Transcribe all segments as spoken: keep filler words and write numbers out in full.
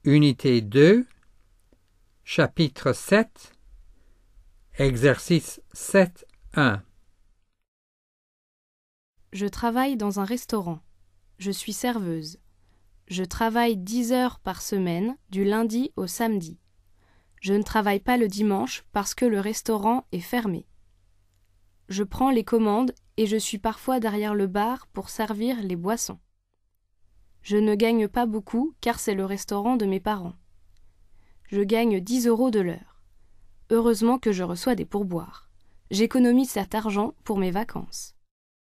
Unité deux, chapitre sept, exercice sept un. Je travaille dans un restaurant. Je suis serveuse. Je travaille dix heures par semaine, du lundi au samedi. Je ne travaille pas le dimanche parce que le restaurant est fermé. Je prends les commandes et je suis parfois derrière le bar pour servir les boissons. Je ne gagne pas beaucoup car c'est le restaurant de mes parents. Je gagne dix euros de l'heure. Heureusement que je reçois des pourboires. J'économise cet argent pour mes vacances.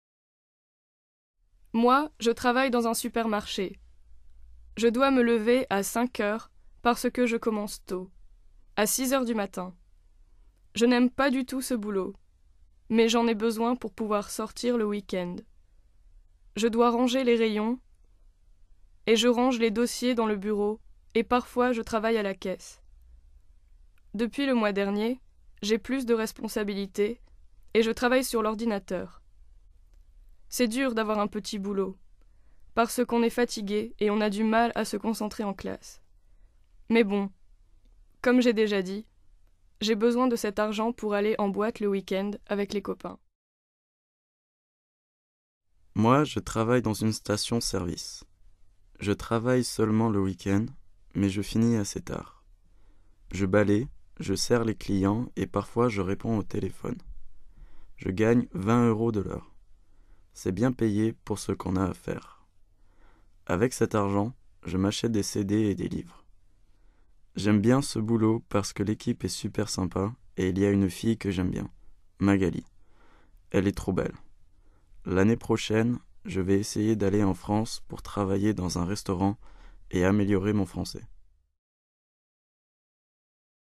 Moi, je travaille dans un supermarché. Je dois me lever à cinq heures parce que je commence tôt, à six heures du matin. Je n'aime pas du tout ce boulot, mais j'en ai besoin pour pouvoir sortir le week-end. Je dois ranger les rayons et je range les dossiers dans le bureau et parfois je travaille à la caisse. Depuis le mois dernier, j'ai plus de responsabilités et je travaille sur l'ordinateur. C'est dur d'avoir un petit boulot, parce qu'on est fatigué et on a du mal à se concentrer en classe. Mais bon, comme j'ai déjà dit, j'ai besoin de cet argent pour aller en boîte le week-end avec les copains. Moi, je travaille dans une station-service. Je travaille seulement le week-end, mais je finis assez tard. Je balaye, je sers les clients et parfois je réponds au téléphone. Je gagne vingt euros de l'heure. C'est bien payé pour ce qu'on a à faire. Avec cet argent, je m'achète des C D et des livres. J'aime bien ce boulot parce que l'équipe est super sympa et il y a une fille que j'aime bien, Magali. Elle est trop belle. L'année prochaine, je vais essayer d'aller en France pour travailler dans un restaurant et améliorer mon français.